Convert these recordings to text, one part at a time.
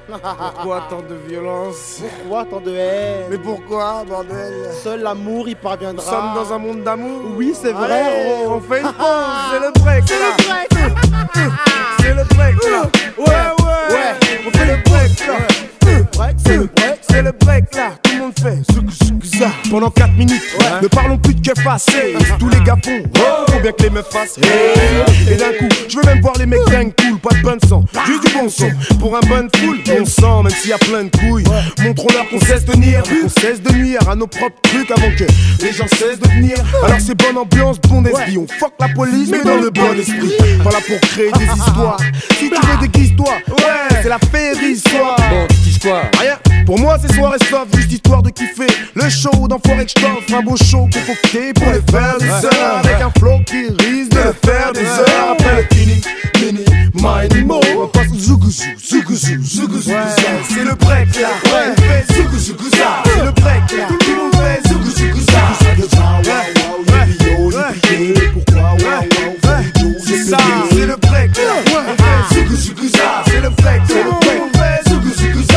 Pourquoi tant de violence? Pourquoi tant de haine? Mais pourquoi, bordel? Seul l'amour y parviendra. Nous sommes dans un monde d'amour. Oui, c'est vrai. Allez, on fait une pause, c'est le break là. C'est le break là. Ouais. On fait le break là. C'est le break là. Tout le monde fait zouk-zouk-za. Pendant 4 minutes, ne parlons plus de keuf assez. Tous les gars font, faut bien que les meufs fassent. Et d'un coup, je veux même voir les mecs dingues cool. Pas de bon sang, juste du bon son. Pour un bon foule, bon sang, même s'il y a plein de couilles. Montrons-leur qu'on cesse de nier, qu'on cesse de nuire à nos propres trucs avant que les gens cessent de venir. Alors c'est bonne ambiance, bon esprit. On fuck la police, mais dans le bon esprit. Pas là pour créer des histoires. Si tu veux, déguise-toi. Ouais, c'est la féerie-histoire. Bon, tu dis quoi? Rien. Pour moi, c'est soirée soft, juste histoire de kiffer. Le show d'enfoiré que j't'offre, un beau show concocté pour les faire des heures. Avec un flow qui risque de le faire des heures. Après le mini, mini, mo. On passe au zougou-zou, zougou-zou, zougou-zou. C'est le break là. Ouais, on fait zougou-zou-zou-za. C'est le break là. Tout le monde fait zougou-zou-zou-za. Pourquoi, c'est ça, c'est le break là. On fait zougou-zou-zou-za. C'est le break là. On fait zougou-zou-zou-za.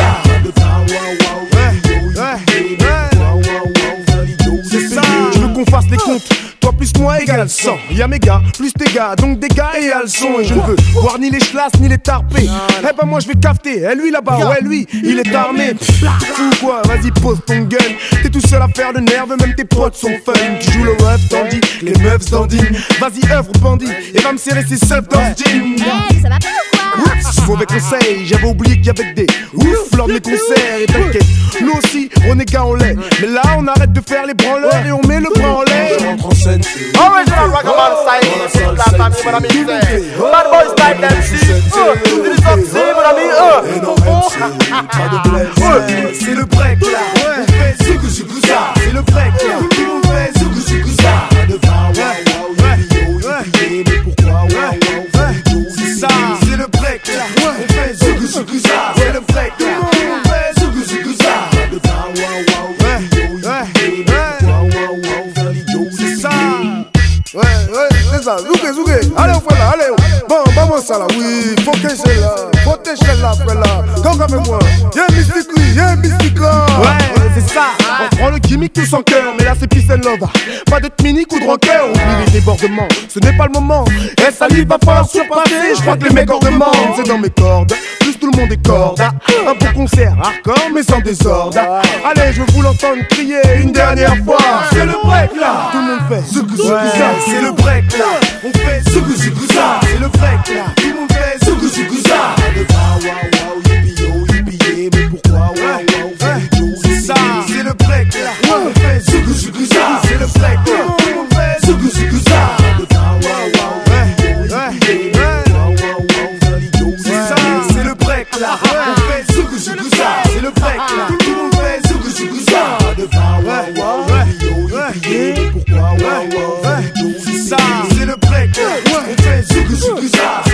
C'est ça. Je veux qu'on fasse les comptes. Toi plus moi égale 100. Y'a mes gars, plus tes gars, donc des gars et le son. Et je ne veux voir ni les chlasses ni les tarpés. Eh ben moi je vais cafeter. Eh lui là-bas, ouais lui, il est armé. Fou quoi, vas-y pose ton gun. T'es tout seul à faire le nerve, même tes potes sont fun. Tu joues le ref tandis que les meufs dandinent. Vas-y œuvre bandit et va me serrer ses seufs dans ce jean. Hey, ça va pas ou quoi? Oups, mauvais conseil, j'avais oublié qu'il y avait des ouf lors de mes concerts. Et t'inquiète, nous aussi, on est gars en lait. Mais là, on arrête de faire les branleurs et on met le bras en lait. Original Ragaman style, c'est la famille, mon ami, c'est Bad Boy style, MC, mon ami, c'est le break là. On fait zougou-zougou-za. C'est le break là. Tout le monde fait zougou-zougou-za. Mais pourquoi, c'est ça, c'est le break là. On fait zougou-zougou-za. C'est le break là. Tout le monde fait zougou-zougou-za. C'est ça. Ouais, c'est ça, zouké, allez on fait là, allez bon, vamos ça là, oui, faut que c'est là, faut que c'est là, frère là, comme avec moi, y'a un mystique là. Ouais, c'est ça, on prend le gimmick tout sans cœur, mais là c'est peace and love, pas de mini coup de rancœur, oublie les débordements, ce n'est pas le moment, et ça lui va falloir surpasser, je crois que les mecs demandent, c'est dans mes cordes, plus tout le monde est corde, un beau concert hardcore mais sans désordre, allez je veux vous l'entendre crier une dernière fois, c'est le break là, tout le monde fait zougou-zougou-za. C'est le break là, on fait zougou-zougou-za. C'est le break là, tout le monde fait zougou-zougou-za. Mais pourquoi, c'est ça, c'est le break là, on fait zougou-zougou-za. C'est le break là, tout le monde fait zougou-zougou-za. C'est ça, c'est le break là, on fait zougou-zougou-za. C'est le break là, tout le monde fait zougou-zougou-za. Pourquoi, c'est ça, c'est le break, on fait zougou-zougou-za.